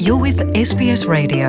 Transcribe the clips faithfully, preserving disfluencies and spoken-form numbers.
You're with S B S Radio.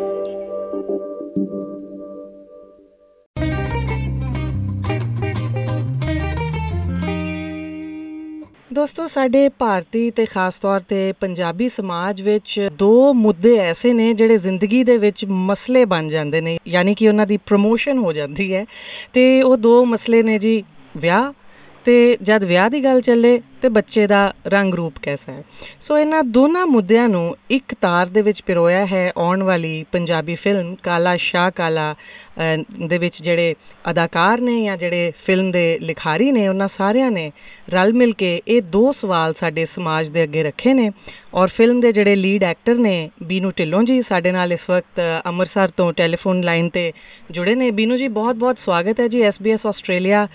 ਦੋਸਤੋ, ਸਾਡੇ ਭਾਰਤੀ ਤੇ ਖਾਸ ਤੌਰ 'ਤੇ ਪੰਜਾਬੀ ਸਮਾਜ ਵਿੱਚ ਦੋ ਮੁੱਦੇ ਐਸੇ ਨੇ ਜਿਹੜੇ ਜ਼ਿੰਦਗੀ ਦੇ ਵਿੱਚ ਮਸਲੇ ਬਣ ਜਾਂਦੇ ਨੇ, ਯਾਨੀ ਕਿ ਉਹਨਾਂ ਦੀ ਪ੍ਰਮੋਸ਼ਨ ਹੋ ਜਾਂਦੀ ਹੈ। ਅਤੇ ਉਹ ਦੋ ਮਸਲੇ ਨੇ ਜੀ, ਵਿਆਹ ਅਤੇ ਜਦ ਵਿਆਹ ਦੀ ਗੱਲ ਚੱਲੇ ਅਤੇ ਬੱਚੇ ਦਾ ਰੰਗ ਰੂਪ ਕੈਸਾ ਹੈ। ਸੋ ਇਹਨਾਂ ਦੋਨਾਂ ਮੁੱਦਿਆਂ ਨੂੰ ਇੱਕ ਤਾਰ ਦੇ ਵਿੱਚ ਪਿਰੋਇਆ ਹੈ ਆਉਣ ਵਾਲੀ ਪੰਜਾਬੀ ਫਿਲਮ ਕਾਲਾ ਸ਼ਾਹ ਕਾਲਾ ਦੇ ਵਿੱਚ ਜਿਹੜੇ ਅਦਾਕਾਰ ਨੇ ਜਾਂ ਜਿਹੜੇ ਫਿਲਮ ਦੇ ਲਿਖਾਰੀ ਨੇ, ਉਹਨਾਂ ਸਾਰਿਆਂ ਨੇ ਰਲ ਮਿਲ ਕੇ ਇਹ ਦੋ ਸਵਾਲ ਸਾਡੇ ਸਮਾਜ ਦੇ ਅੱਗੇ ਰੱਖੇ ਨੇ। ਔਰ ਫਿਲਮ ਦੇ ਜਿਹੜੇ ਲੀਡ ਐਕਟਰ ਨੇ, ਬੀਨੂ ਢਿੱਲੋਂ ਜੀ ਸਾਡੇ ਨਾਲ ਇਸ ਵਕਤ ਅੰਮ੍ਰਿਤਸਰ ਤੋਂ ਟੈਲੀਫੋਨ ਲਾਈਨ 'ਤੇ ਜੁੜੇ ਨੇ। ਬੀਨੂ ਜੀ, ਬਹੁਤ ਬਹੁਤ ਸਵਾਗਤ ਹੈ G S B S Australia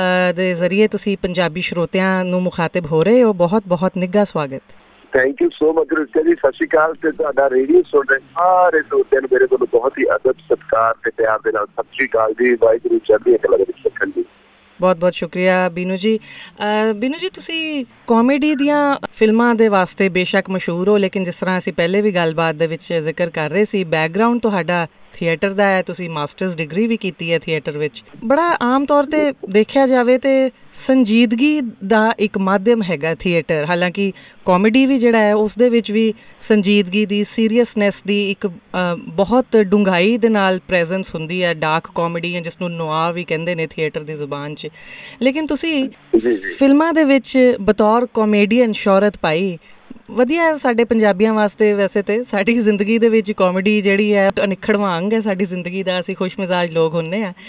ਦੇ ਜ਼ਰੀਏ ਤੁਸੀਂ ਪੰਜਾਬੀ ਸਰੋਤਿਆਂ ਨੂੰ ਮੁਖਾਤਿਬ ਹੋ ਰਹੇ ਹੋ। ਬਹੁਤ ਬਹੁਤ ਨਿੱਘਾ ਸਵਾਗਤ। ਥੈਂਕ ਯੂ ਸੋ ਮਚ ਰੁਚਿਆ ਜੀ, ਸਤਿ ਸ਼੍ਰੀ ਅਕਾਲ। ਤੇ ਤੁਹਾਡਾ ਰੇਡੀਓ ਸੁਣ ਰਹੇ ਸਾਰੇ ਸਰੋਤਿਆਂ ਨੂੰ ਮੇਰੇ ਵੱਲੋਂ ਬਹੁਤ ਹੀ ਅਦਬ ਸਤਿਕਾਰ ਤੇ ਪਿਆਰ ਦੇ ਨਾਲ ਸਤਿ ਸ਼੍ਰੀ ਅਕਾਲ ਜੀ। ਵਾਹਿਗੁਰੂ ਚੜ੍ਹਦੀ ਕਲਾ ਦੇ ਵਿੱਚ ਰੱਖਣ ਜੀ। ਬਹੁਤ ਬਹੁਤ ਸ਼ੁਕਰੀਆ ਬੀਨੂ ਜੀ। ਬੀਨੂ ਜੀ, ਤੁਸੀਂ ਕਾਮੇਡੀ ਦੀਆਂ ਫਿਲਮਾਂ ਦੇ ਵਾਸਤੇ ਬੇਸ਼ੱਕ ਮਸ਼ਹੂਰ ਹੋ, ਲੇਕਿਨ ਜਿਸ ਤਰ੍ਹਾਂ ਅਸੀਂ ਪਹਿਲੇ ਵੀ ਗੱਲਬਾਤ ਦੇ ਵਿੱਚ ਜ਼ਿਕਰ ਕਰ ਰਹੇ ਸੀ, ਬੈਕਗਰਾਊਂਡ ਤੁਹਾਡਾ ਥੀਏਟਰ ਦਾ ਹੈ। ਤੁਸੀਂ ਮਾਸਟਰਸ ਡਿਗਰੀ ਵੀ ਕੀਤੀ ਹੈ ਥੀਏਟਰ ਵਿੱਚ। ਬੜਾ ਆਮ ਤੌਰ 'ਤੇ ਦੇਖਿਆ ਜਾਵੇ ਤਾਂ ਸੰਜੀਦਗੀ ਦਾ ਇੱਕ ਮਾਧਿਅਮ ਹੈਗਾ ਥੀਏਟਰ। ਹਾਲਾਂਕਿ ਕਾਮੇਡੀ ਵੀ ਜਿਹੜਾ ਹੈ ਉਸ ਦੇ ਵਿੱਚ ਵੀ ਸੰਜੀਦਗੀ ਦੀ, ਸੀਰੀਅਸਨੈਸ ਦੀ ਇੱਕ ਬਹੁਤ ਡੂੰਘਾਈ ਦੇ ਨਾਲ ਪ੍ਰੈਜ਼ੈਂਸ ਹੁੰਦੀ ਹੈ। ਡਾਰਕ ਕਾਮੇਡੀ ਹੈ ਜਿਸ ਨੂੰ ਨੋਆ ਵੀ ਕਹਿੰਦੇ ਨੇ ਥੀਏਟਰ ਦੀ ਜ਼ੁਬਾਨ 'ਚ। ਲੇਕਿਨ ਤੁਸੀਂ ਫਿਲਮਾਂ ਦੇ ਵਿੱਚ ਬਤੌਰ ਕਾਮੇਡੀਅਨ ਸ਼ੋਹਰਤ ਪਾਈ। ਵਧੀਆ ਸਾਡੇ ਪੰਜਾਬੀਆਂ ਵਾਸਤੇ। ਵੈਸੇ ਤਾਂ ਸਾਡੀ ਜ਼ਿੰਦਗੀ ਦੇ ਵਿੱਚ ਕਾਮੇਡੀ ਜਿਹੜੀ ਹੈ ਅਨਿੱਖੜਵਾਂ ਅੰਗ ਹੈ ਸਾਡੀ ਜ਼ਿੰਦਗੀ ਦਾ। ਅਸੀਂ ਖੁਸ਼ ਮਿਜ਼ਾਜ ਲੋਕ ਹੁੰਦੇ ਹਾਂ।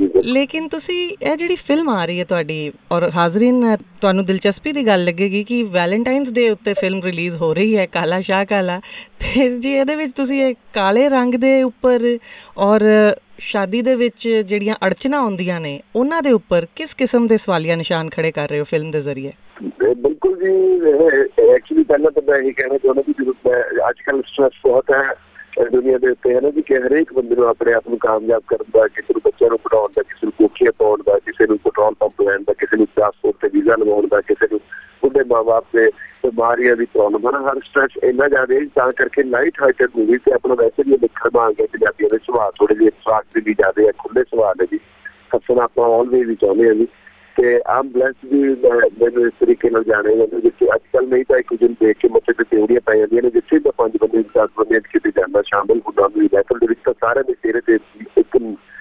ਲੇਕਿਨ ਤੁਸੀਂ ਇਹ ਜਿਹੜੀ ਫਿਲਮ ਆ ਰਹੀ ਹੈ ਤੁਹਾਡੀ, ਔਰ ਹਾਜ਼ਰੀਨ ਤੁਹਾਨੂੰ ਦਿਲਚਸਪੀ ਦੀ ਗੱਲ ਲੱਗੇਗੀ ਕਿ ਵੈਲੈਂਟਾਈਨਸ ਡੇ ਉੱਤੇ ਫਿਲਮ ਰਿਲੀਜ਼ ਹੋ ਰਹੀ ਹੈ ਕਾਲਾ ਸ਼ਾਹ ਕਾਲਾ। ਅਤੇ ਜੀ ਇਹਦੇ ਵਿੱਚ ਤੁਸੀਂ ਇਹ ਕਾਲੇ ਰੰਗ ਦੇ ਉੱਪਰ ਔਰ ਸ਼ਾਦੀ ਦੇ ਵਿੱਚ ਜਿਹੜੀਆਂ ਅੜਚਨਾ ਆਉਂਦੀਆਂ ਨੇ ਉਹਨਾਂ ਦੇ ਉੱਪਰ ਕਿਸ ਕਿਸਮ ਦੇ ਸਵਾਲੀਆ ਨਿਸ਼ਾਨ ਖੜੇ ਕਰ ਰਹੇ ਹੋ ਫਿਲਮ ਦੇ ਜ਼ਰੀਏ? ਬਿਲਕੁਲ ਜੀ। ਐਕਚੁਅਲੀ ਪਹਿਲਾਂ ਤਾਂ ਮੈਂ ਇਹੀ ਕਹਿਣਾ ਚਾਹੁੰਦਾ ਕਿ ਜਦੋਂ ਅੱਜ ਕੱਲ੍ਹ ਸਟ੍ਰੈਸ ਬਹੁਤ ਹੈ ਦੁਨੀਆ ਦੇ ਉੱਤੇ, ਹੈ ਨਾ ਜੀ, ਕਿ ਹਰੇਕ ਬੰਦੇ ਨੂੰ ਆਪਣੇ ਆਪ ਨੂੰ ਕਾਮਯਾਬ ਕਰਨ ਦਾ, ਕਿਸੇ ਨੂੰ ਬੱਚਿਆਂ ਨੂੰ ਪੜ੍ਹਾਉਣ ਦਾ, ਕਿਸੇ ਨੂੰ ਕੋਠੀਆਂ ਪਾਉਣ ਦਾ, ਕਿਸੇ ਨੂੰ ਪੈਟਰੋਲ ਪੰਪ ਲੈਣ ਦਾ, ਕਿਸੇ ਨੂੰ ਪਾਸਪੋਰਟ ਤੇ ਵੀਜ਼ਾ ਲਗਾਉਣ ਦਾ, ਕਿਸੇ ਨੂੰ ਬੁੱਢੇ ਮਾਂ ਬਾਪ ਦੇ ਬਿਮਾਰੀਆਂ ਦੀ ਪ੍ਰੋਬਲਮ ਹੈ ਨਾ। ਹਰ ਸਟ੍ਰੈਸ ਇੰਨਾ ਜ਼ਿਆਦਾ, ਤਾਂ ਕਰਕੇ ਲਾਈਟ ਹਾਰਟਡ ਮੂਵੀ ਤੇ ਆਪਣਾ ਵੈਸੇ ਵੀ ਨਿਖਰ ਮੰਗ ਹੈ। ਪੰਜਾਬੀਆਂ ਦੇ ਸੁਭਾਅ ਥੋੜ੍ਹੇ ਜਿਹੇ ਸਵਾਗਤ ਵੀ ਜ਼ਿਆਦਾ ਹੈ, ਖੁੱਲ੍ਹੇ ਸੁਭਾਅ ਨੇ ਜੀ। ਹੱਸਣਾ ਆਪਾਂ ਆਲਵੇਜ਼ ਵੀ ਚਾਹੁੰਦੇ ਹਾਂ ਜੀ। ਤੇ ਆਮ ਬਲੈਸ ਵੀ ਮੈਨੂੰ ਇਸ ਤਰੀਕੇ ਨਾਲ ਜਾਣੇ ਜਾਂਦੇ, ਜਿੱਥੇ ਅੱਜ ਕੱਲ੍ਹ ਨਹੀਂ ਤਾਂ ਇੱਕ ਦੂਜੇ ਨੂੰ ਦੇਖ ਕੇ ਮੱਥੇ ਤੇ ਤਿਉੜੀਆਂ ਪੈ ਜਾਂਦੀਆਂ ਨੇ। ਜਿੱਥੇ ਤਾਂ ਪੰਜ ਬੰਦੇ ਦਸ ਬੰਦੇ ਕਿਤੇ ਜਾਂਦਾ ਸ਼ਾਮਿਲ ਹੁੰਦਾ ਵੀ ਬੈਠਲ ਦੇ ਵਿੱਚ, ਤਾਂ ਸਾਰਿਆਂ ਦੇ ਚਿਹਰੇ ਤੇ ਇੱਕ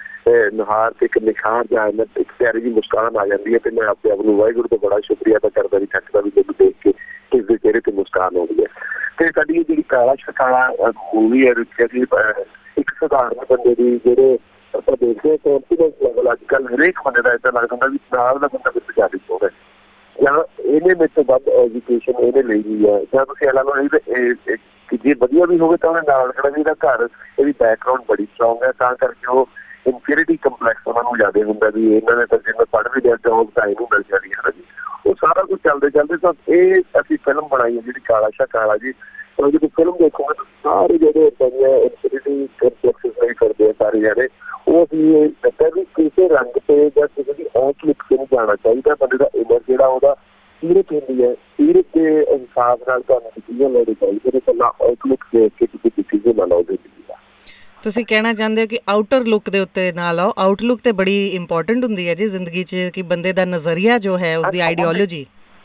ਨੁਹਾਰ ਤੇ ਇੱਕ ਨਿਖਾਰ ਜਾਂ ਇੱਕ ਪਿਆਰੀ ਜਿਹੀ ਮੁਸਕਾਨ ਆ ਜਾਂਦੀ ਹੈ। ਤੇ ਮੈਂ ਆਪਣੇ ਆਪ ਨੂੰ ਵਾਹਿਗੁਰੂ ਤੋਂ ਬੜਾ ਸ਼ੁਕਰੀਆ ਅਦਾ ਕਰਦਾ ਵੀ ਥੱਕਦਾ ਵੀ ਮੈਨੂੰ ਦੇਖ ਕੇ ਕਿਸ ਦੇ ਚਿਹਰੇ ਤੇ ਮੁਸਕਾਨ ਆਉਂਦੀ ਹੈ। ਤੇ ਸਾਡੀ ਜਿਹੜੀ ਕਾਲਾ ਸ਼ਾਹ ਕਾਲਾ ਮੂਵੀ ਹੈ ਰੁਚਿਆ ਜੀ, ਇੱਕ ਸਧਾਰਨ ਬੰਦੇ ਦੀ ਜਿਹੜੇ ਆਪਾਂ ਦੇਖਦੇ ਹਾਂ ਕੌਨਫੀਡੈਂਸ ਲੈਵਲ ਅੱਜ ਕੱਲ੍ਹ ਹਰੇਕ ਬੰਦੇ ਦਾ ਇੱਦਾਂ ਲੱਗਦਾ ਹੁੰਦਾ ਵੀ ਨਾਲ ਦਾ ਬੰਦਾ ਵਿੱਚ ਪੰਜਾਬੀ ਚਾਹੁੰਦਾ, ਜਾਂ ਇਹਨੇ ਮੇਰੇ ਤੋਂ ਵੱਧ ਐਜੂਕੇਸ਼ਨ ਇਹਨੇ ਲਈ ਹੋਈ ਹੈ, ਜਾਂ ਤੁਸੀਂ ਲਾ ਲਓ ਇਹ ਜੇ ਵਧੀਆ ਵੀ ਹੋਵੇ ਤਾਂ ਉਹਨੇ ਨਾਲ ਖੜਾ ਵੀ ਇਹਦਾ ਘਰ, ਇਹਦੀ ਬੈਕਗਰਾਊਂਡ ਬੜੀ ਸਟਰੋਂਗ ਹੈ, ਤਾਂ ਕਰਕੇ ਉਹ ਇਨਫੀਰੀਅਰਿਟੀ ਕੰਪਲੈਕਸ ਉਹਨਾਂ ਨੂੰ ਜ਼ਿਆਦਾ ਹੁੰਦਾ ਵੀ ਇਹਨਾਂ ਨੇ ਤਾਂ ਜੇ ਮੈਂ ਪੜ੍ਹ ਵੀ ਲਿਆ ਜੋਬ ਤਾਂ ਇਹਨੂੰ ਮਿਲ ਜਾਣੀ ਹੈ ਜੀ। ਉਹ ਸਾਰਾ ਕੁਝ ਚੱਲਦੇ ਚੱਲਦੇ ਤਾਂ ਇਹ ਅਸੀਂ ਫਿਲਮ ਬਣਾਈ ਹੈ ਜਿਹੜੀ ਕਾਲਾ ਸ਼ਾਹ ਕਾਲਾ ਜੀ। ਜਦੋਂ ਫਿਲਮ ਦੇਖੋਗੇ ਤਾਂ ਸਾਰੇ ਜਿਹੜੇ ਇਨਫੀਰੀਅਰਿਟੀ ਕੰਪਲੈਕਸਿਸ ਨਹੀਂ ਕਰਦੇ ਆ ਸਾਰੇ ਜਿਹੜੇ, ਉਹ ਅਸੀਂ ਇਹ ਦੱਸਿਆ ਵੀ ਕਿਸੇ ਰੰਗ ਤੇ ਜਾਂ ਕਿਸੇ ਦੀ ਆਊਟਲੁੱਕ ਤੇ ਨਹੀਂ ਜਾਣਾ ਚਾਹੀਦਾ। ਬੰਦੇ ਦਾ ਇਮਰ ਜਿਹੜਾ ਉਹਦਾ ਸੀਰਤ ਹੁੰਦੀ ਹੈ, ਸੀਰਤ ਦੇ ਹਿਸਾਬ ਨਾਲ ਤੁਹਾਨੂੰ ਡਿਸੀਜ਼ਨ ਲੈਣੇ ਚਾਹੀਦੇ ਨੇ। ਪਹਿਲਾਂ ਆਊਟਲੁੱਕ ਦੇਖ ਕੇ ਤੁਸੀਂ ਡਿਸੀਜ਼ਨ ਨਾ ਲਓ ਜ਼ਿੰਦਗੀ ਦਾ। ਤੁਸੀਂ ਕਹਿਣਾ ਚਾਹੁੰਦੇ ਹੋ ਕਿ ਆਊਟਰ ਲੁੱਕ ਦੇ ਉੱਤੇ ਨਾ ਲਾਓ। ਆਊਟਲੁੱਕ ਤੇ ਬੜੀ ਇੰਪੋਰਟੈਂਟ ਹੁੰਦੀ ਹੈ ਜੀ ਜ਼ਿੰਦਗੀ 'ਚ, ਕਿ ਬੰਦੇ ਦਾ ਨਜ਼ਰੀਆ ਜੋ ਹੈ, ਉਸਦੀ ਆਈਡੀਓਲੋਜੀ।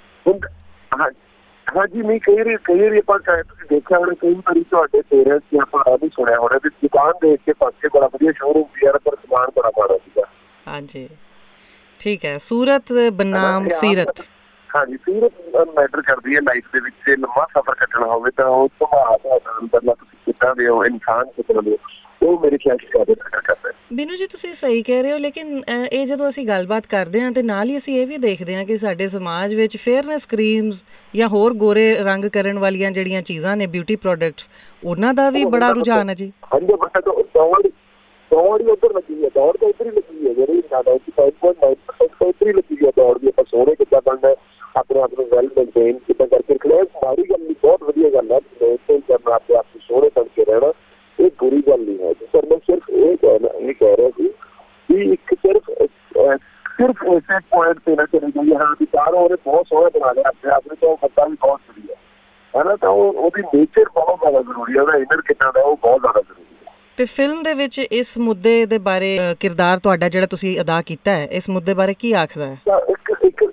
ਹਾਂਜੀ, ਨਹੀਂ ਕਈ ਵਾਰੀ ਕਈ ਵਾਰੀ ਆਪਾਂ ਤੁਸੀਂ ਦੇਖਿਆ ਹੋਣਾ, ਕਈ ਵਾਰੀ ਤੁਹਾਡੇ ਪੇਰੈਂਟਸ ਨੇ ਆਪਾਂ ਆਹ ਵੀ ਸੁਣਿਆ ਹੋਣਾ ਵੀ ਦੁਕਾਨ ਦੇਖ ਕੇ ਪਾਸੇ ਬੜਾ ਵਧੀਆ ਸ਼ੋਰੂਮ ਸੀ ਯਾਰ, ਪਰ ਸਮਾਨ ਬੜਾ ਮਾੜਾ ਸੀਗਾ। ਹਾਂਜੀ, ਠੀਕ ਹੈ। ਸੂਰਤ ਬਨਾਮ ਸੀਰਤ। ਹਾਂਜੀ, ਸੀਰਤ ਮੈਟਰ ਕਰਦੀ ਹੈ ਲਾਈਫ ਦੇ ਵਿੱਚ। ਜੇ ਲੰਮਾ ਸਫ਼ਰ ਕੱਟਣਾ ਹੋਵੇ ਤਾਂ ਉਹ ਸੁਭਾਅ ਦਾ ਅੰਦਰਲਾ ਤੁਸੀਂ ਕਿੱਦਾਂ ਦੇ ਹੋ, ਇਨਸਾਨ ਕਿੱਦਾਂ ਦੇ ਹੋ, ਉਹ ਮੇਰੇ ਖਿਆਲ 'ਚ ਜ਼ਿਆਦਾ ਕਰਦਾ। ਬੀਨੂ ਜੀ, ਤੁਸੀਂ ਸਹੀ ਕਹਿ ਰਹੇ ਹੋ। ਲੇਕਿਨ ਇਹ ਜਦੋਂ ਅਸੀਂ ਗੱਲਬਾਤ ਕਰਦੇ ਹਾਂ ਤੇ ਨਾਲ ਹੀ ਅਸੀਂ ਇਹ ਵੀ ਦੇਖਦੇ ਹਾਂ ਕਿ ਸਾਡੇ ਸਮਾਜ ਵਿੱਚ ਫੇਅਰਨੈਸ ਕਰੀਮਸ ਜਾਂ ਹੋਰ ਗੋਰੇ ਰੰਗ ਕਰਨ ਵਾਲੀਆਂ ਜਿਹੜੀਆਂ ਚੀਜ਼ਾਂ ਨੇ, ਬਿਊਟੀ ਪ੍ਰੋਡਕਟਸ, ਉਹਨਾਂ ਦਾ ਵੀ ਬੜਾ ਰੁਝਾਨ ਹੈ ਜੀ। ਹਾਂਜੀ, ਦੌੜ ਦੌੜ ਵੀ ਉੱਧਰ ਲੱਗੀ ਹੈ, ਦੌੜ ਤਾਂ ਉੱਧਰ ਹੀ ਲੱਗੀ ਹੈ, ਜਿਹੜੀ ninety five point nine percent ਉੱਧਰ ਹੀ ਲੱਗੀ ਹੈ ਦੌੜ ਦੀ। ਆਪਾਂ ਸੋਹਣੇ ਕਿੱਦਾਂ ਬਣਨਾ, ਆਪਣੇ ਆਪ ਨੂੰ ਵੈਲ ਮੇਨਟੇਨ ਕਿੱਦਾਂ ਕਰਕੇ ਰੱਖਣਾ, ਮਾੜੀ ਗੱਲ ਨਹੀਂ, ਬਹੁਤ ਵਧੀਆ ਗੱਲ ਹੈ ਮੇਨਟੇਨ ਕਰਨਾ, ਆਪਣੇ ਆਪ ਨੂੰ ਸੋਹਣੇ ਬਣ ਕੇ ਰਹਿਣਾ, ਇਹ ਬੁਰੀ ਗੱਲ ਨਹੀਂ ਹੈ। ਪਰ ਮੈਂ ਸਿਰਫ ਇਹ ਕਹਿਣਾ ਇਹ ਕਹਿ ਰਿਹਾ ਸੀ ਵੀ ਇੱਕ ਸਿਰਫ ਸਿਰਫ ਇਸੇ ਪੁਆਇੰਟ ਤੇ ਨਾ ਚਲੀ ਗਈ ਹਾਂ ਵੀ ਸਾਰਾ ਉਹਨੇ ਬਹੁਤ ਸੋਹਣਾ ਬਣਾ ਲਿਆ ਆਪਣੇ ਆਪ ਨੂੰ, ਤਾਂ ਉਹ ਬੰਦਾ ਵੀ ਬਹੁਤ ਵਧੀਆ ਹੈ ਨਾ, ਤਾਂ ਉਹ ਉਹਦੀ ਨੇਚਰ ਬਹੁਤ ਜ਼ਿਆਦਾ ਜ਼ਿਆਦਾ ਜ਼ਰੂਰੀ ਹੈ, ਉਹਦਾ ਇਨਰ ਕਿੰਨਾ ਦਾ ਉਹ ਬਹੁਤ ਜ਼ਿਆਦਾ ਜ਼ਰੂਰੀ ਹੈ। ਤੇ ਫਿਲਮ ਦੇ ਵਿੱਚ ਇਸ ਮੁੱਦੇ ਦੇ ਬਾਰੇ ਕਿਰਦਾਰ ਤੁਹਾਡਾ ਜਿਹੜਾ ਤੁਸੀਂ ਅਦਾ ਕੀਤਾ ਹੈ, ਇਸ ਮੁੱਦੇ ਬਾਰੇ ਕੀ ਆਖਦਾ ਹੈ? ਤਾਂ ਇੱਕ ਇੱਕ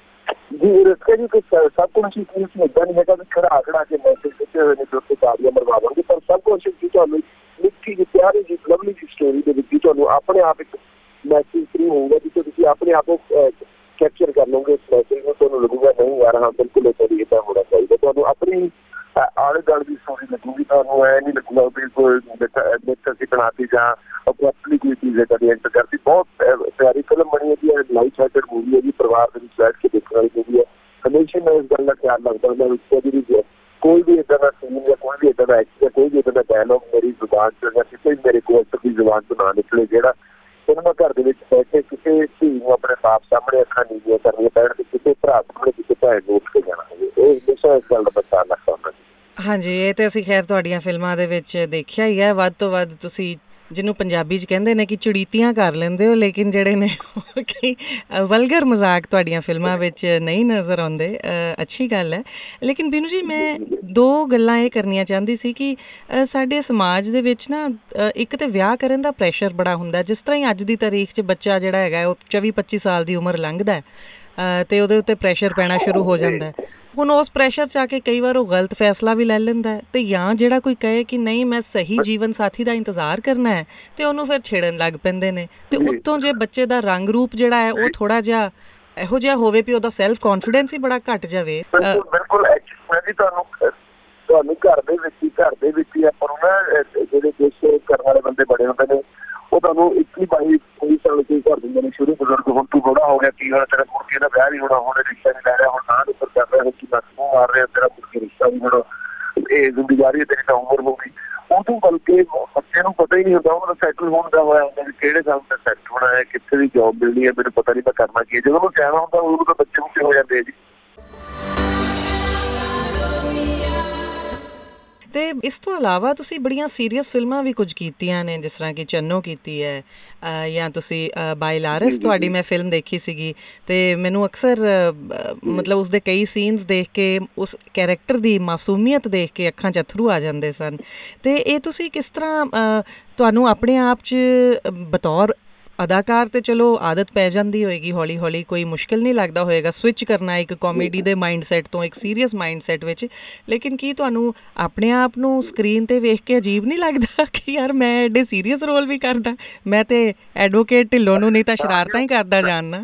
ਜੀ ਰੱਖਿਆ ਜੀ ਕਿ ਸਭ ਕੁਛ ਇਸ ਵਿੱਚ ਇੱਦਾਂ ਨਹੀਂ ਹੈਗਾ ਕਿ ਖੜਾ ਖੜਾ ਕੇ ਮੈਸੇਜ ਦਿੱਤੇ ਹੋਏ ਨੇ ਜੋ ਕਿ ਤਾਲੀਆਂ ਮਰਵਾ ਦੇਣਗੇ, ਪਰ ਸਭ ਕੁਛ ਜੀ ਤੁਹਾਨੂੰ ਨਿੱਕੀ ਜਿਹੀ ਪਿਆਰੀ ਜੀ ਲਵਲੀ ਜੀ ਸਟੋਰੀ ਦੇ ਵਿੱਚ ਤੁਹਾਨੂੰ ਆਪਣੇ ਆਪ ਇੱਕ ਮੈਸੇਜ ਥਰੂ ਹੋਊਗਾ ਜਿੱਥੇ ਤੁਸੀਂ ਆਪਣੇ ਆਪ ਨੂੰ ਕੈਪਚਰ ਕਰ ਲਓਗੇ ਇਸ ਮੈਸੇਜ ਨੂੰ। ਤੁਹਾਨੂੰ ਲੱਗੂਗਾ ਨਹੀਂ ਯਾਰ ਹਾਂ ਬਿਲਕੁਲ ਇੱਦਾਂ ਹੋਣਾ ਚਾਹੀਦਾ। ਤੁਹਾਨੂੰ ਆਪਣੀ ਆਲੇ ਦੁਆਲੇ ਦੀ ਸਟੋਰੀ ਲੱਗੂਗੀ, ਤੁਹਾਨੂੰ ਐ ਨਹੀਂ ਲੱਗੂਗਾ ਵੀ ਕੋਈ ਮਿੱਥ ਅਸੀਂ ਬਣਾਤੀ ਜਾਂ ਆਪਣੀ ਕੋਈ ਚੀਜ਼ ਕਦੇ ਐਂਟਰ ਕਰਤੀ। ਬਹੁਤ ਪਿਆਰੀ ਫਿਲਮ ਬਣੀ ਹੈ ਜੀ, ਲਾਈਟ ਹਾਰਟਡ ਮੂਵੀ ਹੈ ਜੀ, ਪਰਿਵਾਰ ਦੇ ਵਿੱਚ ਬੈਠ ਕੇ ਦੇਖਣ ਵਾਲੀ ਮੂਵੀ ਹੈ। ਹਮੇਸ਼ਾ ਮੈਂ ਇਸ ਗੱਲ ਦਾ ਖਿਆਲ ਰੱਖਦਾ ਮੈਂ ਕਦੀ ਵੀ ਕੋਈ ਵੀ ਇੱਦਾਂ ਦਾ ਸੀਨ ਜਾਂ ਕੋਈ ਵੀ ਇੱਦਾਂ ਦਾ ਐਕਟ ਜਾਂ ਕੋਈ ਵੀ ਇੱਦਾਂ ਦਾ ਡਾਇਲੋਗ ਮੇਰੀ ਜ਼ੁਬਾਨ 'ਚ ਜਾਂ ਕਿਸੇ ਵੀ ਮੇਰੇ ਕੋਲ ਦੀ ਜ਼ੁਬਾਨ 'ਚ ਨਾ ਨਿਕਲੇ ਜਿਹੜਾ ਸਿਨੇਮਾ ਘਰ ਦੇ ਵਿੱਚ ਬੈਠ ਕੇ ਕਿਸੇ ਧੀ ਨੂੰ ਆਪਣੇ ਬਾਪ ਸਾਹਮਣੇ ਅੱਖਾਂ ਨੀਵੀਆਂ ਕਰਨੀਆਂ ਪੈਣ ਤੇ ਕਿਸੇ ਭਰਾ ਸਾਹਮਣੇ ਕਿਸੇ ਭੈਣ ਨੂੰ ਉੱਠ ਕੇ ਜਾਣਾ ਹੋਵੇ। ਇਹ ਹਮੇਸ਼ਾ ਇਸ ਗੱਲ ਦਾ ਮੈਂ ਖਿਆਲ ਰੱਖਦਾ ਹੁੰਦਾ ਜੀ। ਹਾਂਜੀ, ਇਹ ਤੇ ਅਸੀਂ ਖੈਰ ਤੁਹਾਡੀਆਂ ਫਿਲਮਾਂ ਦੇ ਵਿੱਚ ਦੇਖਿਆ ਹੀ ਹੈ। ਵੱਧ ਤੋਂ ਵੱਧ ਤੁਸੀਂ ਜਿਹਨੂੰ ਪੰਜਾਬੀ 'ਚ ਕਹਿੰਦੇ ਨੇ ਕਿ ਚੜੀਤੀਆਂ ਕਰ ਲੈਂਦੇ ਹੋ, ਲੇਕਿਨ ਜਿਹੜੇ ਨੇ ਕਿ ਵਲਗਰ ਮਜ਼ਾਕ ਤੁਹਾਡੀਆਂ ਫਿਲਮਾਂ ਵਿੱਚ ਨਹੀਂ ਨਜ਼ਰ ਆਉਂਦੇ। ਅੱਛੀ ਗੱਲ ਹੈ। ਲੇਕਿਨ ਬੀਨੂ ਜੀ ਮੈਂ ਦੋ ਗੱਲਾਂ ਇਹ ਕਰਨੀਆਂ ਚਾਹੁੰਦੀ ਸੀ ਕਿ ਸਾਡੇ ਸਮਾਜ ਦੇ ਵਿੱਚ ਨਾ ਇੱਕ ਤਾਂ ਵਿਆਹ ਕਰਨ ਦਾ ਪ੍ਰੈਸ਼ਰ ਬੜਾ ਹੁੰਦਾ। ਜਿਸ ਤਰ੍ਹਾਂ ਹੀ ਅੱਜ ਦੀ ਤਾਰੀਖ 'ਚ ਬੱਚਾ ਜਿਹੜਾ ਹੈਗਾ ਉਹ ਚੌਵੀ ਪੱਚੀ ਸਾਲ ਦੀ ਉਮਰ ਲੰਘਦਾ ਅਤੇ ਉਹਦੇ ਉੱਤੇ ਪ੍ਰੈਸ਼ਰ ਪੈਣਾ ਸ਼ੁਰੂ ਹੋ ਜਾਂਦਾ। ਹੁਣ ਉਸ ਪ੍ਰੈਸ਼ਰ 'ਚ ਆ ਕੇ ਕਈ ਵਾਰ ਉਹ ਗਲਤ ਫੈਸਲਾ ਵੀ ਲੈ ਲੈਂਦਾ ਅਤੇ ਜਾਂ ਜਿਹੜਾ ਕੋਈ ਕਹੇ ਕਿ ਨਹੀਂ ਮੈਂ ਸਹੀ ਜੀਵਨ ਸਾਥੀ ਦਾ ਇੰਤਜ਼ਾਰ ਕਰਨਾ ਹੈ ਅਤੇ ਉਹਨੂੰ ਫਿਰ ਛੇੜਨ ਲੱਗ ਪੈਂਦੇ ਨੇ। ਅਤੇ ਉੱਤੋਂ ਜੇ ਬੱਚੇ ਦਾ ਰੰਗ ਰੂਪ ਜਿਹੜਾ ਹੈ ਉਹ ਥੋੜ੍ਹਾ ਜਿਹਾ ਇਹੋ ਜਿਹਾ ਹੋਵੇ ਵੀ ਉਹਦਾ ਸੈਲਫ ਕੌਨਫੀਡੈਂਸ ਹੀ ਬੜਾ ਘੱਟ ਜਾਵੇ। ਬਿਲਕੁਲ ਮੈਂ ਜੀ ਤੁਹਾਨੂੰ ਤੁਹਾਨੂੰ ਘਰ ਦੇ ਵਿੱਚ ਹੀ ਘਰ ਦੇ ਵਿੱਚ ਹੀ ਆਪਾਂ ਨੂੰ ਨਾ ਜਿਹੜੇ ਦੇਸ਼ ਕਰਨ ਵਾਲੇ ਬੰਦੇ ਬੜੇ ਹੁੰਦੇ ਨੇ ਉਹ ਤੁਹਾਨੂੰ ਇੱਕੀ ਬਾਈ ਕੋਈ ਸਾਲ ਕੋਈ ਘਰ ਦਿੰਦੇ ਨੇ ਸ਼ੁਰੂ ਬਜ਼ੁਰਗ ਹੁਣ ਤੂੰ ਬੜਾ ਹੋ ਗਿਆ ਕੀ ਹੋਇਆ ਤੇਰਾ ਮੁੜ ਕੇ ਦਾ ਵਿਆਹ ਨਹੀਂ ਹੋਣਾ, ਹੁਣ ਰਿਸ਼ਤਾ ਨਹੀਂ ਲੈ ਰਿਹਾ, ਹੁਣ ਨਾ ਉੱਪਰ ਕਰ ਰਿਹਾ, ਹੁਣ ਕੀ ਨੱਕ ਮੂੰਹ ਮਾਰ ਰਿਹਾ, ਤੇਰਾ ਮੁੜ ਕੇ ਰਿਸ਼ਤਾ ਨਹੀਂ ਹੋਣਾ, ਇਹ ਜ਼ਿੰਦਗੀ ਤੇਰੀ ਤਾਂ ਉਮਰ ਹੋ ਗਈ। ਉਦੋਂ ਬਲਕਿ ਬੱਚੇ ਨੂੰ ਪਤਾ ਹੀ ਨਹੀਂ ਹੁੰਦਾ ਉਹਨਾਂ ਦਾ ਸੈਟਲ ਹੋਣ ਦਾ ਹੋਇਆ ਹੁੰਦਾ ਵੀ ਕਿਹੜੇ ਸਾਲ ਦਾ ਸੈੱਟ ਹੋਣਾ ਹੈ, ਕਿੱਥੇ ਦੀ ਜੋਬ ਮਿਲਣੀ ਹੈ, ਮੈਨੂੰ ਪਤਾ ਨਹੀਂ ਮੈਂ ਕਰਨਾ ਕੀ ਹੈ। ਜਦੋਂ ਉਹਨੂੰ ਕਹਿਣਾ ਹੁੰਦਾ ਉਦੋਂ ਤਾਂ ਬੱਚੇ ਬੱਚੇ ਹੋ ਜਾਂਦੇ ਆ ਜੀ। ਅਤੇ ਇਸ ਤੋਂ ਇਲਾਵਾ ਤੁਸੀਂ ਬੜੀਆਂ ਸੀਰੀਅਸ ਫਿਲਮਾਂ ਵੀ ਕੁਝ ਕੀਤੀਆਂ ਨੇ, ਜਿਸ ਤਰ੍ਹਾਂ ਕਿ ਚੰਨੋ ਕੀਤੀ ਹੈ ਜਾਂ ਤੁਸੀਂ ਬਾਈ ਲਾਰਸ ਤੁਹਾਡੀ ਮੈਂ ਫਿਲਮ ਦੇਖੀ ਸੀਗੀ ਅਤੇ ਮੈਨੂੰ ਅਕਸਰ ਮਤਲਬ ਉਸਦੇ ਕਈ ਸੀਨਸ ਦੇਖ ਕੇ ਉਸ ਕੈਰੈਕਟਰ ਦੀ ਮਾਸੂਮੀਅਤ ਦੇਖ ਕੇ ਅੱਖਾਂ 'ਚ ਅੱਥਰੂ ਆ ਜਾਂਦੇ ਸਨ। ਅਤੇ ਇਹ ਤੁਸੀਂ ਕਿਸ ਤਰ੍ਹਾਂ ਤੁਹਾਨੂੰ ਆਪਣੇ ਆਪ 'ਚ ਬਤੌਰ ਅਦਾਕਾਰ ਤੇ ਚਲੋ ਆਦਤ ਪੈ ਜਾਂਦੀ ਹੋਏਗੀ, ਹੌਲੀ ਹੌਲੀ ਕੋਈ ਮੁਸ਼ਕਿਲ ਨਹੀਂ ਲੱਗਦਾ ਹੋਏਗਾ ਸਵਿਚ ਕਰਨਾ ਇੱਕ ਕਾਮੇਡੀ ਦੇ ਮਾਈਂਡ ਸੈੱਟ ਤੋਂ ਇੱਕ ਸੀਰੀਅਸ ਮਾਈਂਡ ਸੈੱਟ ਵਿੱਚ, ਲੇਕਿਨ ਕੀ ਤੁਹਾਨੂੰ ਆਪਣੇ ਆਪ ਨੂੰ ਸਕਰੀਨ 'ਤੇ ਵੇਖ ਕੇ ਅਜੀਬ ਨਹੀਂ ਲੱਗਦਾ ਕਿ ਯਾਰ ਮੈਂ ਐਡੇ ਸੀਰੀਅਸ ਰੋਲ ਵੀ ਕਰਦਾ, ਮੈਂ ਤੇ ਐਡਵੋਕੇਟ ਢਿੱਲੋਂ ਨੂੰ ਨਹੀਂ ਤਾਂ ਸ਼ਰਾਰਤਾਂ ਹੀ ਕਰਦਾ ਜਾਣਦਾ।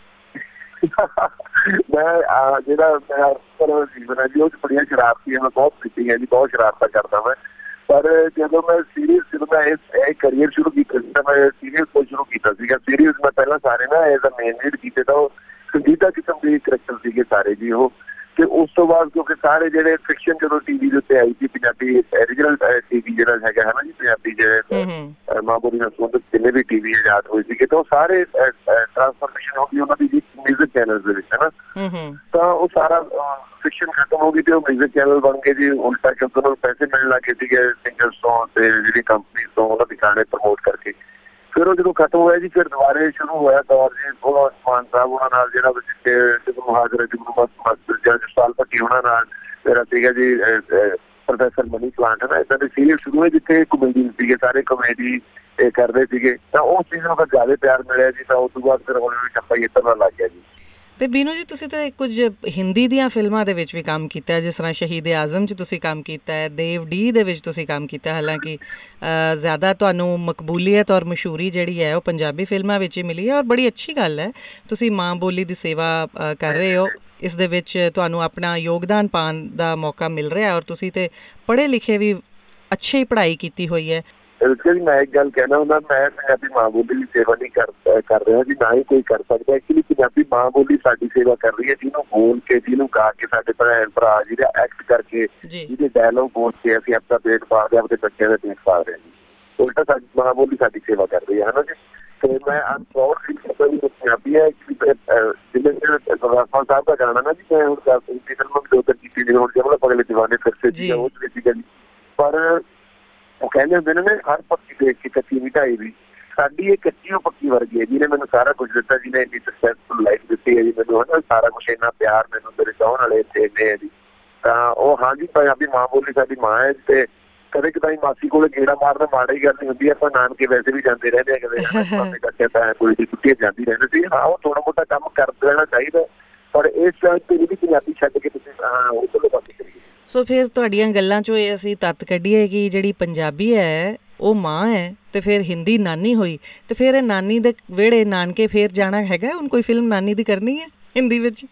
ਮੈਂ ਜਿਹੜਾ ਮੇਰਾ ਜੀਵਨ ਹੈ ਜੀ ਉਹ 'ਚ ਬੜੀਆਂ ਸ਼ਰਾਰਤੀ ਮੈਂ ਬਹੁਤ ਕੀਤੀ ਹੈ ਜੀ, ਬਹੁਤ ਸ਼ਰਾਰਤਾਂ ਕਰਦਾ ਮੈਂ। ਪਰ ਜਦੋਂ ਮੈਂ ਸੀਰੀਅਸ ਜਦੋਂ ਮੈਂ ਇਹ ਕਰੀਅਰ ਸ਼ੁਰੂ ਕੀਤਾ ਸੀ ਤਾਂ ਮੈਂ ਸੀਰੀਅਸ ਤੋਂ ਸ਼ੁਰੂ ਕੀਤਾ ਸੀਗਾ। ਸੀਰੀਅਸ ਮੈਂ ਪਹਿਲਾਂ ਸਾਰੇ ਨਾ ਐਜ਼ ਅ ਮੇਨ ਲੀਡ ਕੀਤੇ ਤਾਂ ਉਹ ਸੰਗੀਤਾ ਕਿਸਮ ਦੇ ਕਰੈਕਟਰ ਸੀਗੇ ਸਾਰੇ ਜੀ ਉਹ। ਅਤੇ ਉਸ ਤੋਂ ਬਾਅਦ ਕਿਉਂਕਿ ਸਾਰੇ ਜਿਹੜੇ ਫਿਕਸ਼ਨ ਜਦੋਂ ਟੀ ਵੀ ਦੇ ਉੱਤੇ ਆਈ ਸੀ ਪੰਜਾਬੀ ਓਰੀਜਨਲ ਟੀ ਵੀ ਜਿਹੜਾ ਹੈਗਾ ਹੈ ਨਾ ਜੀ ਪੰਜਾਬੀ ਜਿਹੜੇ ਮਾਂ ਬੋਲੀ ਨਾਲ ਸੰਬੰਧਿਤ ਜਿੰਨੇ ਵੀ ਟੀ ਵੀ ਆਜ਼ਾਦ ਹੋਏ ਸੀਗੇ ਤਾਂ ਉਹ ਸਾਰੇ ਟਰਾਂਸਫਰਮੇਸ਼ਨ ਹੋ ਗਈ ਉਹਨਾਂ ਦੀ ਜੀ ਮਿਊਜ਼ਿਕ ਚੈਨਲ ਦੇ ਵਿੱਚ ਹੈ ਨਾ। ਤਾਂ ਉਹ ਸਾਰਾ ਫਿਕਸ਼ਨ ਖਤਮ ਹੋ ਗਈ ਅਤੇ ਉਹ ਮਿਊਜ਼ਿਕ ਚੈਨਲ ਬਣ ਕੇ ਜੀ ਉਲਟਾ ਕਿ ਉਹਨਾਂ ਨੂੰ ਪੈਸੇ ਮਿਲਣ ਲੱਗ ਗਏ ਸੀਗੇ ਸਿੰਗਰਸ ਤੋਂ ਅਤੇ ਜਿਹੜੀ ਕੰਪਨੀ ਤੋਂ ਉਹਨਾਂ ਦੇ ਗਾਣੇ ਪ੍ਰਮੋਟ ਕਰਕੇ। ਫਿਰ ਉਹ ਜਦੋਂ ਖਤਮ ਹੋਇਆ ਜੀ ਫਿਰ ਦੁਬਾਰੇ ਸ਼ੁਰੂ ਹੋਇਆ ਦੌਰ ਜੀ ਭਗਵੰਤ ਮਾਨ ਸਾਹਿਬ ਉਹਨਾਂ ਨਾਲ ਜਿਹੜਾ ਜਿੱਥੇ ਮੁਹਾਜਰ ਜਾਂ ਜਸਪਾਲ ਭੱਟੀ ਉਹਨਾਂ ਨਾਲ ਮੇਰਾ ਸੀਗਾ ਜੀ ਪ੍ਰੋਫੈਸਰ ਮਨੀ ਪਲਾਂਟ ਹੈ ਨਾ, ਇੱਦਾਂ ਦੇ ਸੀਰੀਅਸ ਸ਼ੁਰੂ ਹੋਏ ਜਿੱਥੇ ਕਮੇਡੀ ਸੀਗੇ ਸਾਰੇ ਕਮੇਡੀ ਕਰਦੇ ਸੀਗੇ ਤਾਂ ਉਸ ਚੀਜ਼ ਨੂੰ ਫਿਰ ਜ਼ਿਆਦਾ ਪਿਆਰ ਮਿਲਿਆ ਜੀ। ਤਾਂ ਉਸ ਤੋਂ ਬਾਅਦ ਫਿਰ ਹੌਲੀ ਹੌਲੀ ਟੱਪਾ ਹੀ ਇੱਧਰ ਨਾਲ ਲੱਗ ਗਿਆ ਜੀ। ਅਤੇ ਬੀਨੂ ਜੀ ਤੁਸੀਂ ਤਾਂ ਕੁਝ ਹਿੰਦੀ ਦੀਆਂ ਫਿਲਮਾਂ ਦੇ ਵਿੱਚ ਵੀ ਕੰਮ ਕੀਤਾ ਹੈ, ਜਿਸ ਤਰ੍ਹਾਂ ਸ਼ਹੀਦ-ਏ-ਆਜ਼ਮ 'ਚ ਤੁਸੀਂ ਕੰਮ ਕੀਤਾ ਹੈ, ਦੇਵ ਡੀ ਦੇ ਵਿੱਚ ਤੁਸੀਂ ਕੰਮ ਕੀਤਾ, ਹਾਲਾਂਕਿ ਜ਼ਿਆਦਾ ਤੁਹਾਨੂੰ ਮਕਬੂਲੀਅਤ ਔਰ ਮਸ਼ਹੂਰੀ ਜਿਹੜੀ ਹੈ ਉਹ ਪੰਜਾਬੀ ਫਿਲਮਾਂ ਵਿੱਚ ਹੀ ਮਿਲੀ ਹੈ ਔਰ ਬੜੀ ਅੱਛੀ ਗੱਲ ਹੈ ਤੁਸੀਂ ਮਾਂ ਬੋਲੀ ਦੀ ਸੇਵਾ ਕਰ ਰਹੇ ਹੋ। ਇਸ ਦੇ ਵਿੱਚ ਤੁਹਾਨੂੰ ਆਪਣਾ ਯੋਗਦਾਨ ਪਾਉਣ ਦਾ ਮੌਕਾ ਮਿਲ ਰਿਹਾ ਔਰ ਤੁਸੀਂ ਤਾਂ ਪੜ੍ਹੇ ਲਿਖੇ ਵੀ ਅੱਛੀ ਪੜ੍ਹਾਈ ਕੀਤੀ ਹੋਈ ਹੈ। ਜੀ ਮੈਂ ਇੱਕ ਗੱਲ ਕਹਿਣਾ ਹੁੰਦਾ ਮੈਂ ਪੰਜਾਬੀ ਮਾਂ ਬੋਲੀ ਦੀ ਸੇਵਾ ਨਹੀਂ ਕਰ ਕਰ ਰਿਹਾ ਜੀ, ਨਾ ਹੀ ਕੋਈ ਕਰ ਸਕਦਾ। ਐਕਚੁਅਲੀ ਪੰਜਾਬੀ ਮਾਂ ਬੋਲੀ ਸਾਡੀ ਸੇਵਾ ਕਰ ਰਹੀ ਹੈ, ਜਿਹਨੂੰ ਬੋਲ ਕੇ ਜਿਹਨੂੰ ਗਾ ਕੇ ਸਾਡੇ ਭੈਣ ਭਰਾ ਜਿਹਦਾ ਐਕਟ ਕਰਕੇ ਜਿਹਦੇ ਡਾਇਲੋਗ ਬੋਲ ਕੇ ਅਸੀਂ ਆਪਣਾ ਪੇਟ ਪਾਲਦੇ ਆਪਣੇ ਬੱਚਿਆਂ ਦਾ ਪੇਟ ਪਾਲ ਰਹੇ ਜੀ। ਉਲਟਾ ਸਾਡੀ ਮਾਂ ਬੋਲੀ ਸਾਡੀ ਸੇਵਾ ਕਰ ਰਹੀ ਹੈ ਨਾ ਜੀ। ਅਤੇ ਮੈਂ ਆਮ ਪ੍ਰਾਊਡ ਫੀਲ ਕਰਦਾ ਵੀ ਪੰਜਾਬੀ ਹੈ। ਜਿਵੇਂ ਗੁਰਦਾਸਮਾਨ ਸਾਹਿਬ ਦਾ ਗਾਣਾ ਨਾ ਜੀ ਮੈਂ ਹੁਣ ਹਿੰਦੀ ਫਿਲਮਾਂ ਵੀ ਦੋ ਤਿੰਨ ਕੀਤੀ ਜਿਵੇਂ ਹੁਣ ਜਮਲਾ ਪਗਲੇ ਦੀਵਾਨੇ ਫਿਰ ਸੇ ਸੀਗਾ ਉਹ 'ਚ ਸੀਗਾ ਜੀ। ਪਰ ਉਹ ਕਹਿੰਦੇ ਹੁੰਦੇ ਨੇ ਹਰ ਪੱਕੀ ਦੇਖ ਕੇ ਕੱਚੀ ਮਿਠਾਈ ਵੀ, ਸਾਡੀ ਇਹ ਕੱਚੀ ਉਹ ਪੱਕੀ ਵਰਗੀ ਹੈ ਜਿਹਨੇ ਮੈਨੂੰ ਸਾਰਾ ਕੁਛ ਦਿੱਤਾ, ਜਿਹਨੇ ਇੰਨੀ ਸਕਸੈਸਫੁਲ ਲਾਈਫ ਦਿੱਤੀ ਹੈ ਜੀ ਮੈਨੂੰ ਹੈ ਨਾ, ਸਾਰਾ ਕੁਛ ਇੰਨਾ ਪਿਆਰ ਮੈਨੂੰ ਮੇਰੇ ਚਾਹੁਣ ਵਾਲੇ ਇੱਥੇ ਇੰਨੇ ਹੈ ਜੀ। ਤਾਂ ਉਹ ਹਾਂਜੀ ਪੰਜਾਬੀ ਮਾਂ ਬੋਲੀ ਸਾਡੀ ਮਾਂ ਹੈ ਤੇ ਕਦੇ ਕਦਾਈ ਮਾਸੀ ਕੋਲ ਗੇੜਾ ਮਾਰਨਾ ਮਾੜਾ ਹੀ ਗੱਲ ਨਹੀਂ ਹੁੰਦੀ। ਆਪਾਂ ਨਾਨਕੇ ਵੈਸੇ ਵੀ ਜਾਂਦੇ ਰਹਿੰਦੇ ਆ ਕਦੇ ਕਰਕੇ ਤਾਂ ਕੋਈ ਦੀ ਛੁੱਟੀ ਜਾਂਦੀ ਰਹਿੰਦੀ ਸੀ। ਹਾਂ ਉਹ ਥੋੜਾ ਮੋਟਾ ਕੰਮ ਕਰਦੇ ਰਹਿਣਾ ਚਾਹੀਦਾ ਪਰ ਇਸ ਟਾਈਮ ਤੇ ਵੀ ਪੰਜਾਬੀ ਛੱਡ ਕੇ ਤੁਸੀਂ ਹਾਂ ਉਧਰਲੇ ਪਾਸੇ ਕਰੀਏ। ਸੋ ਫਿਰ ਤੁਹਾਡੀਆਂ ਗੱਲਾਂ 'ਚੋਂ ਇਹ ਅਸੀਂ ਤੱਤ ਕੱਢੀਏ ਕਿ ਜਿਹੜੀ ਪੰਜਾਬੀ ਹੈ ਉਹ ਮਾਂ ਹੈ ਤੇ ਫਿਰ ਹਿੰਦੀ ਨਾਨੀ ਹੋਈ ਤੇ ਫਿਰ ਇਹ ਨਾਨੀ ਦੇ ਵਿਹੜੇ ਨਾਨਕੇ ਫਿਰ ਜਾਣਾ ਹੈਗਾ। ਹੁਣ ਕੋਈ ਫਿਲਮ ਨਾਨੀ ਦੀ ਕਰਨੀ ਹੈ ਹਿੰਦੀ ਵਿੱਚ?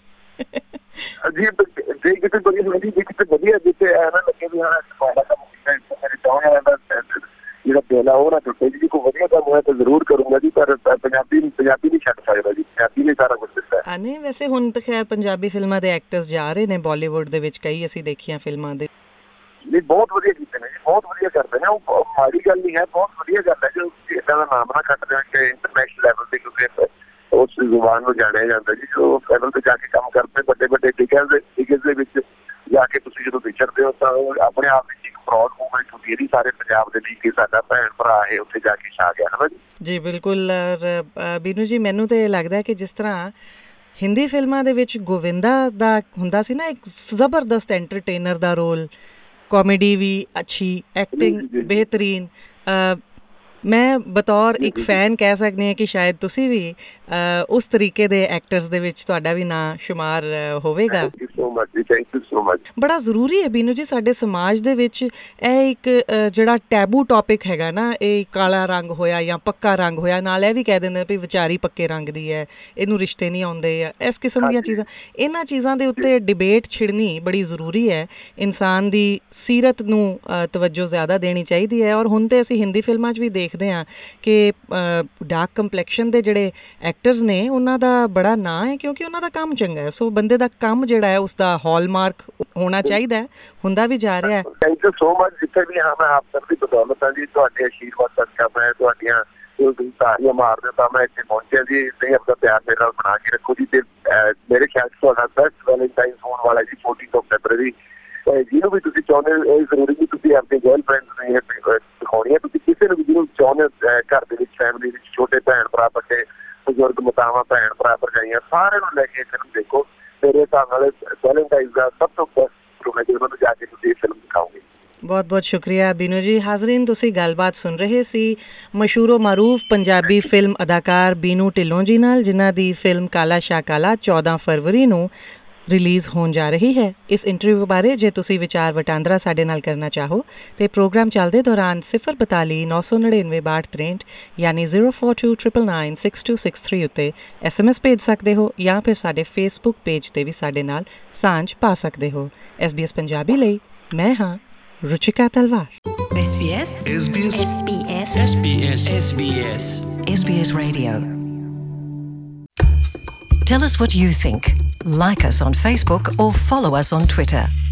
ਜੀ ਜੇ ਕਿਤੇ ਵਧੀਆ ਹੁੰਦੀ ਜੇ ਕਿਤੇ ਵਧੀਆ ਜਿੱਥੇ ਐ ਨਾ ਲੱਗੇ ਵੀ ਹਾਂ ਤੁਹਾਡਾ ਕੰਮ ਮੇਰੇ ਚਾਹੁਣ ਵਾਲਾ ਦਾ ਜਿਹੜਾ ਦਿਲ ਆ ਉਹ ਨਾ ਟੁੱਟੇ ਜੀ। ਕੋਈ ਵਧੀਆ ਕੰਮ ਹੋਇਆ ਤਾਂ ਜ਼ਰੂਰ ਕਰੂੰਗਾ ਜੀ ਪਰ ਪੰਜਾਬੀ ਪੰਜਾਬੀ ਨਹੀਂ ਛੱਡ ਸਕਦਾ ਜੀ। ਪੰਜਾਬੀ ਨੇ ਸਾਰਾ ਕੁਝ ਦਿੱਤਾ ਹੈ। ਨਹੀਂ ਵੈਸੇ ਹੁਣ ਤਾਂ ਖੈਰ ਪੰਜਾਬੀ ਫਿਲਮਾਂ ਦੇ ਐਕਟਰਸ ਜਾ ਰਹੇ ਨੇ ਬਾਲੀਵੁੱਡ ਦੇ ਵਿੱਚ ਕਈ ਅਸੀਂ ਦੇਖੀਆਂ ਫਿਲਮਾਂ ਦੇ। ਨਹੀਂ ਬਹੁਤ ਵਧੀਆ ਕੀਤੇ ਨੇ ਜੀ ਬਹੁਤ ਵਧੀਆ ਕਰਦੇ ਨੇ। ਉਹ ਮਾੜੀ ਗੱਲ ਨਹੀਂ ਹੈ ਬਹੁਤ ਵਧੀਆ ਗੱਲ ਹੈ ਜੋ ਇੱਦਾਂ ਦਾ ਨਾਮ ਨਾ ਕੱਟ ਦੇਣ ਕਿ ਇੰਟਰਨੈਸ਼ਨਲ ਲੈਵਲ ਤੇ ਕਿਉਂਕਿ ਉਸ ਜ਼ੁਬਾਨ ਨੂੰ ਜਾਣਿਆ ਜਾਂਦਾ ਜੀ। ਜੋ ਲੈਵਲ ਤੇ ਜਾ ਕੇ ਕੰਮ ਕਰਦੇ ਵੱਡੇ ਵੱਡੇ ਟਿਕਟ ਦੇ ਟਿਕਟ ਦੇ ਵਿੱਚ ਜਾ ਕੇ ਤੁਸੀਂ ਜਦੋਂ ਵਿਚਰਦੇ ਹੋ ਤਾਂ ਆਪਣੇ ਆਪ ਵਿੱਚ ਇੱਕ ਪ੍ਰਾਊਡ ਮੂਵਮੈਂਟ ਹੁੰਦੀ ਹੈ ਜੀ ਸਾਰੇ ਪੰਜਾਬ ਦੇ ਲਈ ਕਿ ਸਾਡਾ ਭੈਣ ਭਰਾ ਹੈ ਉੱਥੇ ਜਾ ਕੇ ਛਾ ਗਿਆ ਹੈ ਨਾ ਜੀ। ਜੀ ਬਿਲਕੁਲ। ਬੀਨੂ ਜੀ ਮੈਨੂੰ ਤਾਂ ਇਹ ਲੱਗਦਾ ਕਿ ਜਿਸ ਤਰ੍ਹਾਂ ਹਿੰਦੀ ਫਿਲਮਾਂ ਦੇ ਵਿੱਚ ਗੋਵਿੰਦਾ ਦਾ ਹੁੰਦਾ ਸੀ ਨਾ ਇੱਕ ਜ਼ਬਰਦਸਤ ਐਂਟਰਟੇਨਰ ਦਾ ਰੋਲ, ਕਾਮੇਡੀ ਵੀ ਅੱਛੀ, ਐਕਟਿੰਗ ਬਿਹਤਰੀਨ। ਮੈਂ ਬਤੌਰ ਇੱਕ ਫੈਨ ਕਹਿ ਸਕਦੀ ਹਾਂ ਕਿ ਸ਼ਾਇਦ ਤੁਸੀਂ ਵੀ ਉਸ ਤਰੀਕੇ ਦੇ ਐਕਟਰਸ ਦੇ ਵਿੱਚ ਤੁਹਾਡਾ ਵੀ ਨਾਂ ਸ਼ੁਮਾਰ ਹੋਵੇਗਾ। ਬੜਾ ਜ਼ਰੂਰੀ ਹੈ ਬੀਨੂ ਜੀ ਸਾਡੇ ਸਮਾਜ ਦੇ ਵਿੱਚ ਇਹ ਇੱਕ ਜਿਹੜਾ ਟੈਬੂ ਟੌਪਿਕ ਹੈਗਾ ਨਾ ਇਹ ਕਾਲਾ ਰੰਗ ਹੋਇਆ ਜਾਂ ਪੱਕਾ ਰੰਗ ਹੋਇਆ ਨਾਲ ਇਹ ਵੀ ਕਹਿ ਦਿੰਦੇ ਵੀ ਵਿਚਾਰੀ ਪੱਕੇ ਰੰਗ ਦੀ ਹੈ ਇਹਨੂੰ ਰਿਸ਼ਤੇ ਨਹੀਂ ਆਉਂਦੇ ਆ ਇਸ ਕਿਸਮ ਦੀਆਂ ਚੀਜ਼ਾਂ। ਇਹਨਾਂ ਚੀਜ਼ਾਂ ਦੇ ਉੱਤੇ ਡਿਬੇਟ ਛਿੜਨੀ ਬੜੀ ਜ਼ਰੂਰੀ ਹੈ। ਇਨਸਾਨ ਦੀ ਸੀਰਤ ਨੂੰ ਤਵੱਜੋ ਜ਼ਿਆਦਾ ਦੇਣੀ ਚਾਹੀਦੀ ਹੈ। ਔਰ ਹੁਣ ਤਾਂ ਅਸੀਂ ਹਿੰਦੀ ਫਿਲਮਾਂ 'ਚ ਵੀ ਦੇਖਦੇ ਹਾਂ ਕਿ ਡਾਰਕ ਕੰਪਲੈਕਸ਼ਨ ਦੇ ਜਿਹੜੇ ਐਕਟਰਸ ਨੇ ਉਹਨਾਂ ਦਾ ਬੜਾ ਨਾਂ ਹੈ ਕਿਉਂਕਿ ਉਹਨਾਂ ਦਾ ਕੰਮ ਚੰਗਾ ਹੈ। ਸੋ ਬੰਦੇ ਦਾ ਕੰਮ ਜਿਹੜਾ ਹੈ ਉਸਦਾ ਹਾਲਮਾਰਕ ਹੋਣਾ ਚਾਹੀਦਾ ਹੁੰਦਾ ਵੀ ਜਾ ਰਿਹਾ। Thank you so much. ਜਿੱਥੇ ਵੀ ਹਾਂ ਮੈਂ ਆਪ ਸਭ ਦੀ ਬਦੌਲਤ ਹਾਂ ਜੀ ਤੁਹਾਡੇ ਆਸ਼ੀਰਵਾਦ ਸਦਕਾ ਮੈਂ ਤੁਹਾਡੀਆਂ ਤਾਰੀਆਂ ਮਾਰਦੇ ਤਾਂ ਮੈਂ ਇੱਥੇ ਪਹੁੰਚਿਆ ਜੀ। ਨਹੀਂ ਆਪਣਾ ਪਿਆਰ ਮੇਰੇ ਨਾਲ ਬਣਾ ਕੇ ਰੱਖੋ ਜੀ। ਤੇ ਮੇਰੇ ਖਿਆਲ 'ਚ ਤੁਹਾਡਾ ਬੈਸਟ ਵੈਲੈਂਟਾਈਨ ਹੋਣ ਵਾਲਾ ਜੀ ਫੋਰਟੀਨ ਆਫ ਫੈਬਰਵਰੀ। ਜਿਹਨੂੰ ਵੀ ਤੁਸੀਂ ਚਾਹੁੰਦੇ ਇਹ ਜ਼ਰੂਰੀ ਨਹੀਂ ਤੁਸੀਂ ਆਪਣੇ ਗਰਲ ਫਰੈਂਡਸ ਨੂੰ ਇਹ ਦਿਖਾਉਣੀ ਹੈ ਤੁਸੀਂ ਕਿਸੇ ਨੂੰ ਵੀ ਜਿਹਨੂੰ ਚਾਹੁੰਦੇ ਘਰ ਦੇ ਵਿੱਚ ਫੈਮਿਲੀ ਵਿੱਚ ਛੋਟੇ ਭੈਣ ਭਰਾ ਵੱਡੇ ਬਜ਼ੁਰਗ ਮਾਤਾਵਾਂ ਭੈਣ ਭਰਾ ਭਰਜਾਈਆਂ ਸਾਰਿਆਂ ਨੂੰ ਲੈ ਕੇ ਫਿਲਮ ਦੇਖੋ। ਮੇਰੇ ਹਿਸਾਬ ਨਾਲ ਵੈਲੈਂਟਾਈਨ ਦਾ ਸਭ ਤੋਂ ਬੈਸਟ ਉਹਨਾਂ ਨੂੰ ਜਾ ਕੇ ਤੁਸੀਂ ਇਹ ਫਿਲਮ ਦਿਖਾਓਗੇ। ਬਹੁਤ ਬਹੁਤ ਸ਼ੁਕਰੀਆ ਬੀਨੂ ਜੀ। ਹਾਜ਼ਰੀਨ ਤੁਸੀਂ ਗੱਲਬਾਤ ਸੁਣ ਰਹੇ ਸੀ ਮਸ਼ਹੂਰੋ ਮਾਰੂਫ ਪੰਜਾਬੀ ਫਿਲਮ ਅਦਾਕਾਰ ਬੀਨੂ ਢਿੱਲੋਂ ਜੀ ਨਾਲ ਜਿਨ੍ਹਾਂ ਦੀ ਫਿਲਮ ਕਾਲਾ ਸ਼ਾਹ ਕਾਲਾ ਚੌਦਾਂ ਫਰਵਰੀ ਨੂੰ ਰਿਲੀਜ਼ ਹੋਣ ਜਾ ਰਹੀ ਹੈ। ਇਸ ਇੰਟਰਵਿਊ ਬਾਰੇ ਜੇ ਤੁਸੀਂ ਵਿਚਾਰ ਵਟਾਂਦਰਾ ਸਾਡੇ ਨਾਲ ਕਰਨਾ ਚਾਹੋ ਤਾਂ ਪ੍ਰੋਗਰਾਮ ਚੱਲਦੇ ਦੌਰਾਨ ਸਿਫਰ ਬਤਾਲੀ ਨੌ ਸੌ ਨੜਿਨਵੇਂ ਬਾਹਠ ਤਰੇਂਹਠ ਯਾਨੀ zero four two triple nine six two six three ਉੱਤੇ ਐਸ ਐਮ ਐਸ ਭੇਜ ਸਕਦੇ ਹੋ ਜਾਂ ਫਿਰ ਸਾਡੇ ਫੇਸਬੁੱਕ ਪੇਜ 'ਤੇ ਵੀ ਸਾਡੇ ਨਾਲ ਸਾਂਝ ਪਾ ਸਕਦੇ ਹੋ। ਐਸ ਬੀ ਐਸ ਪੰਜਾਬੀ ਲਈ ਮੈਂ ਹਾਂ Ruchika Talwar. S B S S B S S B S S B S S B S S B S Radio. Tell us what you think. Like us on Facebook or follow us on Twitter.